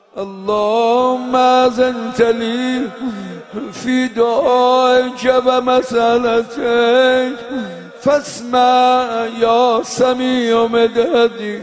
اللهم أذنت لي في دعائك ومسألتك فاسمع يا سميع مددي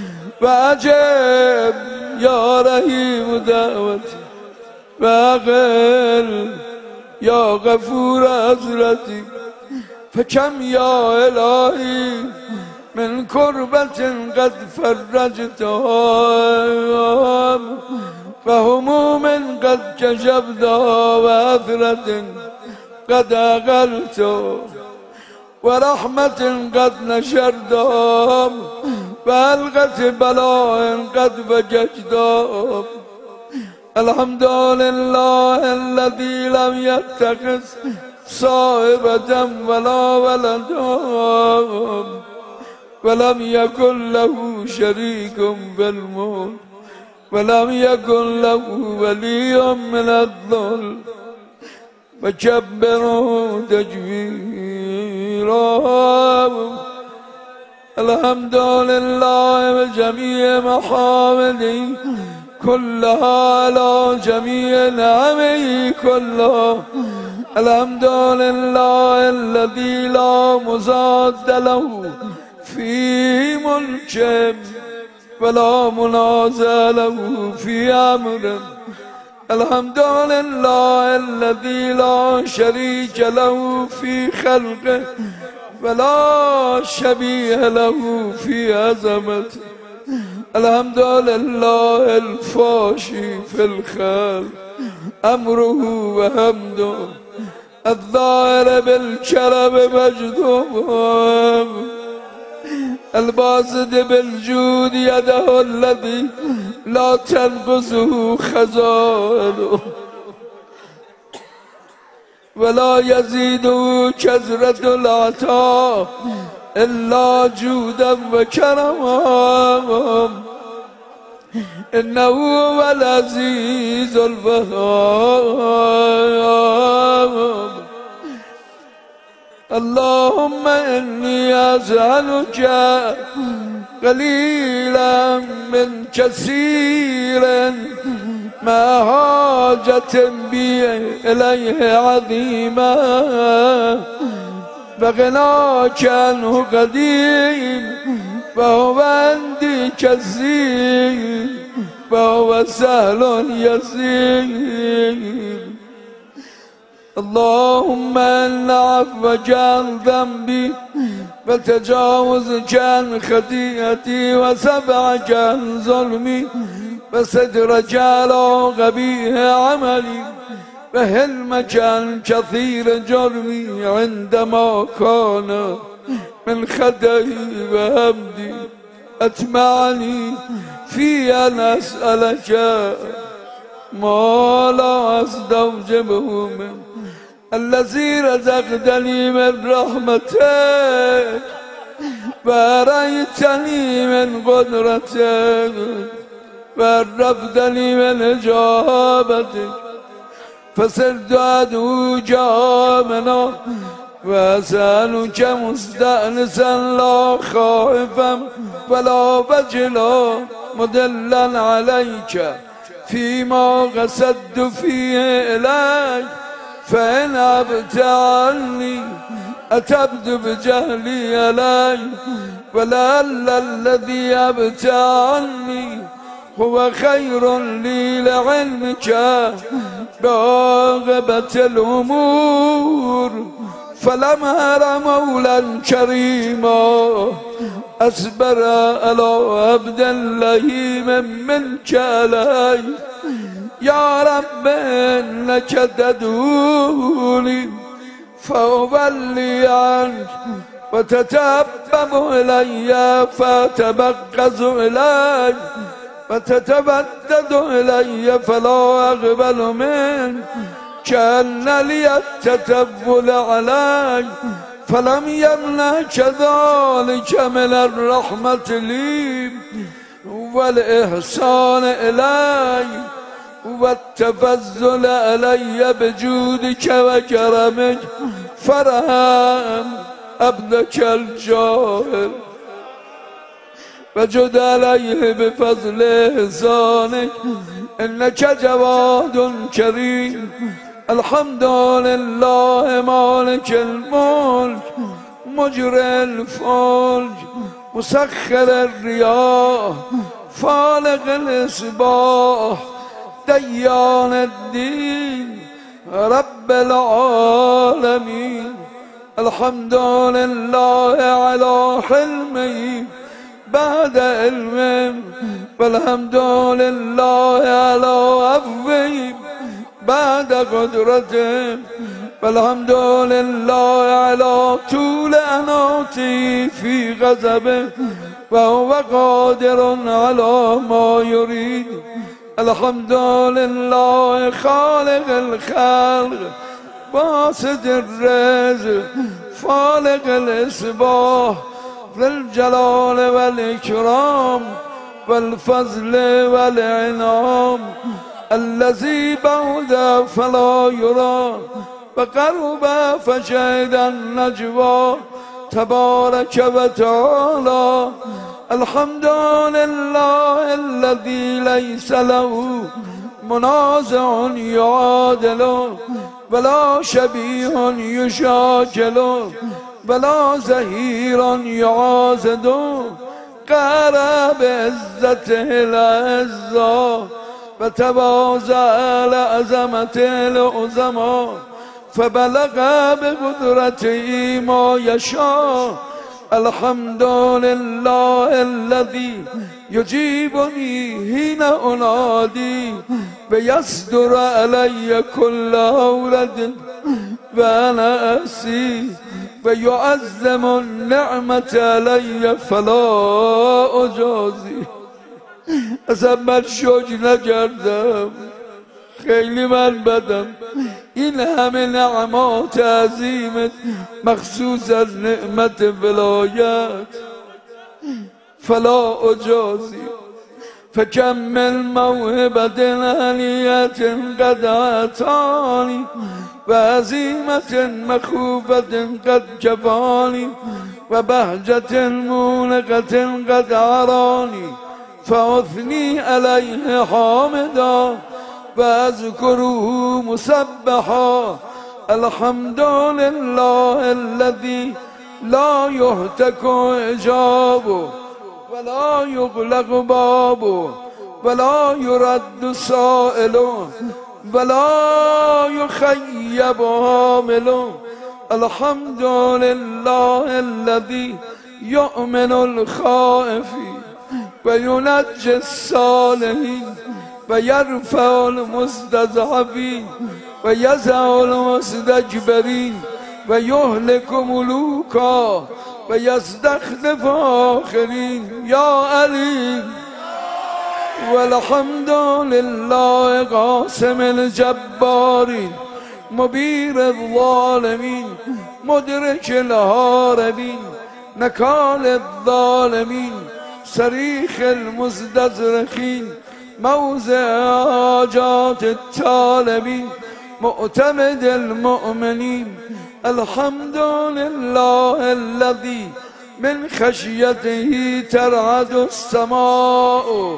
وأجب يا رحيم دعوتي وأغل يا غفور حضرتي. فكم يا إلهي من كربة قد فرجتها وهموم قد كشفتها وأثرة قد أغلت ورحمة قد نشرتها وألغت بلاء قد فججتها. الحمد لله الذي لم يتخذ صاحبة ولا ولدا ولم يكن له شريك في الملك ولم يكن له ولي من الذل وكبره تكبيرا. الحمد لله بجميع محامده كلها على جميع نعمه كلها. الحمد لله الذي لا مضاد له في ملك ولا منازع له في أمر. الحمد لله الذي لا شريك له في خلقه ولا شبيه له في عظمته. الحمد لله الفاشي في الخلق أمره وحمده الظاهر بالكرم مجده الباسط بالجود يده الذي لا تنقصه خزائنه ولا يزيده كثرة العطاء إلا جودا وكرما. إنه هو العزيز الوهاب. اللهم إني أسألك قليلا من كثير ما حاجة بي إليه عظيمة فغناك عنه قديم وهو عندي كثير وهو سهل يسير. اللهم إن عفوك عن ذنبي وتجاوزك عن خطيئتي وسبعك عن ظلمي وسترك على قبيح عملي وحلمك عن كثير جرمي عندما كان من خطئي وهمدي أتمعني في أن أسألك ما لا أستوجبه منه الذي رزقتني من رحمتك وأريتني من قدرتك وعرفتني من إجابتك فصرت أدعوك آمنا وأسألك مستأنسا لا خائفا ولا وجلا مدلا عليك فيما قصدت فيه إليك. فإن أبت عني أتبت بجهلي علي ولعل الذي أبت عني هو خير لي لعلمك بعاقبة الأمور. فلم أر مولا كريما أصبر على عبد لئيم منك علي. يا رب إنك تدعوني فأولي عنك وتتأبب إلي فتبقز إلي وتتبدد إلي فلا أقبل منك كأن لي التتبل علي. فلم يمنعك ذلك من الرحمة لي والإحسان إلي والتفضل علي بجودك وكرمك فارحم عبدك الجاهل. وجد عليه بفضل إحسانك إنك جواد كريم. الحمد لله مالك الملك مجري الفلك مسخر الرياح فالق الإصباح ديان الدين رب العالمين. الحمد لله على حلمه بعد علمه والحمد لله على عفوه بعد قدرته والحمد لله على طول أناته في غضبه وهو قادر على ما يريد. الحمد لله خالق الخلق باسط الرزق فالق الإصباح ذي الجلال والإكرام والفضل والإنعام الذي بعد فلا يرى وقرب فشهد النجوى تبارك وتعالى. الحمد لله الذي ليس له منازع يعادله ولا شبيه يشاكله ولا زهير يعازده. قال بعزته العزة فتواضع لعظمته العظمى فبلغ بقدرته ما يشاء. الحمد لله الذي يجيبني حين أنادي ويصدر علي كل أولد وأنا أسي ويعظم النعمة علي فلا أجازي. اصلا من شکر نکردم، خیلی من بدم. این همه نعمات عظیمت مخصوص از نعمت ولایت فلا اجازی. فکم من موهبت علیت قد اعطانی و عظیمت مخوفت قد کفانی و بهجت مونقت قد عرانی فاثنی علیه حامدا و اذکره مسبحا. الحمد لله الذي لا يهتك حجابه ولا يغلق بابه ولا يرد سائله ولا يخيب حامله. الحمد لله الذي يؤمن الخائفين وينجي الصالحين ويرفع المستضعفين ويزع المستكبرين ويهلك ملوكا ويستخلف آخرين. يا عليم. والحمد لله قاسم الجبارين مبير الظالمين مدرك الهاربين نكال الظالمين صريخ المستزرخين موزع حاجات الطالبين مؤتمد المؤمنين. الحمد لله الذي من خشيته ترعد السماء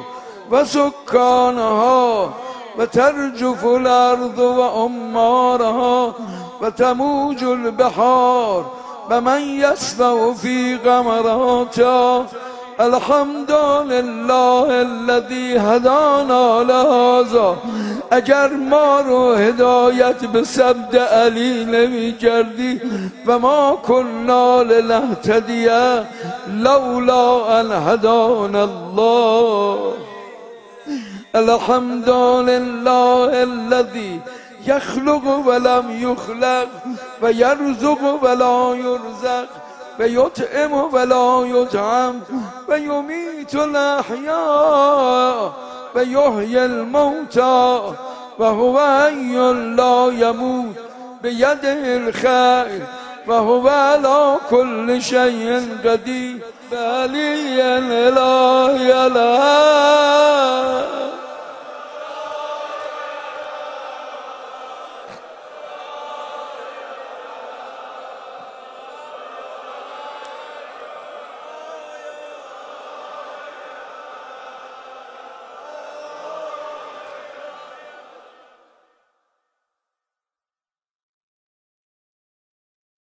وسكانها وترجف الأرض وأمارها وتموج البحار ومن يسبح في غمراتها. الحمد لله الذي هدانا لهذا. اگر ما رو هدایت به سبد علی نمی کردی و ما كنا لنهتدی لولا ان هدانا الله. الحمد لله الذي يخلق ولم يخلق ويرزق ولا يرزق ويطعم ولا يطعم ويميت الأحياء ويحيي الموتى وهو حي لا يموت بيده الخير وهو على كل شيء قدير. علي الإله